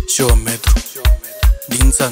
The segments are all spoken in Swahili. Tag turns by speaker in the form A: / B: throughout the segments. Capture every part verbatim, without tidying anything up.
A: Show Metro Dinsan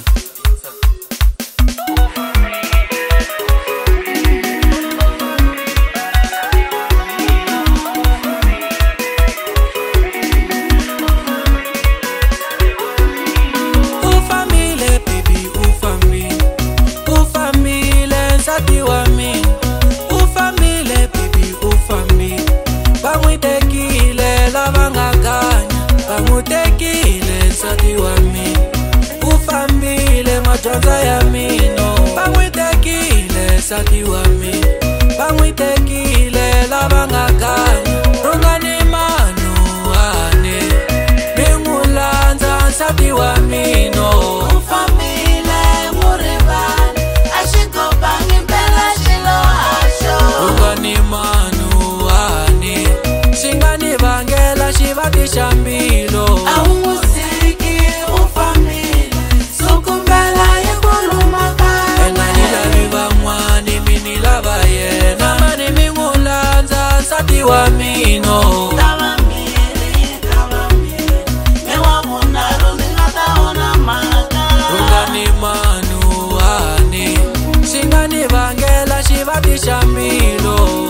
B: Ufamile baby ufamile Ufamile nsati wami Ufamile baby ufamile Bangwitekile labangaganya Bangwitekile nsati wami Ufambile majonza ya mino Bangwitekile nsati wami Bangwitekile labangaganya Rungani manu ane Mingulanza nsati wamino
C: Ufamile muribani Ashikobangi mpela shilo hasho
B: Rungani manu ane Shingani vangela shivati shambilo
C: Aungusiki ufamile Sukumbela yekulumaka
B: Enganila viva mwani minila vayena Mani mingulanza nsati wamino
C: Tava miri, tava miri Mewa munaru ningataona maka
B: Rungani manu ane Shingani vangela shivati shambilo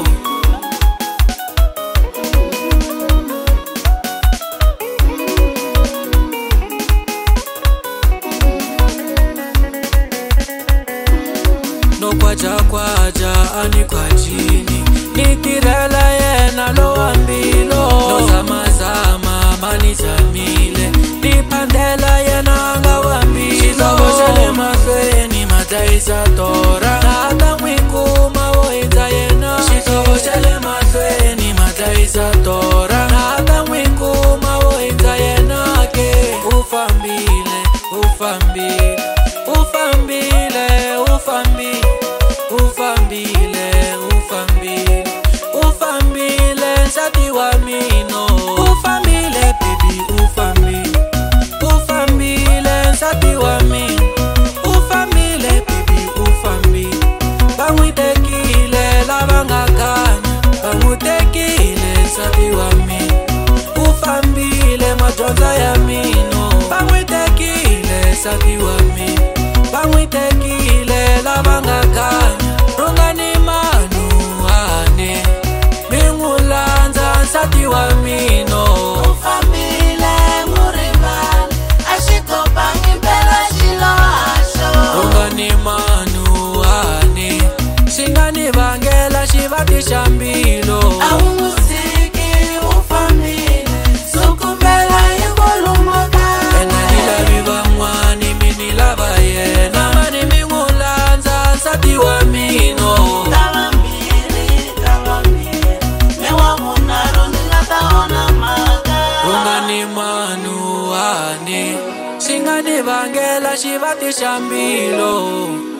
B: No kwaja kwaja ani kwa jini Nitirela yena lo ambilo No zama zama mani zamile Nipandela yena anga wambilo Shizawashale masweni mataisa tora Nata mwikuma woinza yena Shizawashale masweni mataisa tora Nata mwikuma woinza yena ke Ufambile, ufambile Ufambile, ufambile Ufambile, ufambile Ufambile, nsati wamino Ufambile, baby, ufambile Ufambile, nsati wamino Ufambile, baby, ufambile Bangwitekile, labangaganya Bangwitekile, nsati wamino Ufambile, majonza ya mino Bangwitekile, nsati wamino Bangwitekile, labangaganya Rungani manu ane Mingulanza nsati wamino
C: Ufamile muribani Ashikobangi mpela shilo hasho
B: Rungani manu ane Shingani vangela shivati shambilo
C: Aungusiki ufamile Sukumbela yekulumaka
B: Enganila viva mwani minila vayena Mani mingulanza nsati wamino
C: Tava miri, tava miri Mewa munaru ningataona maka
B: Rungani manu ane Shingani vangela shivati shambilo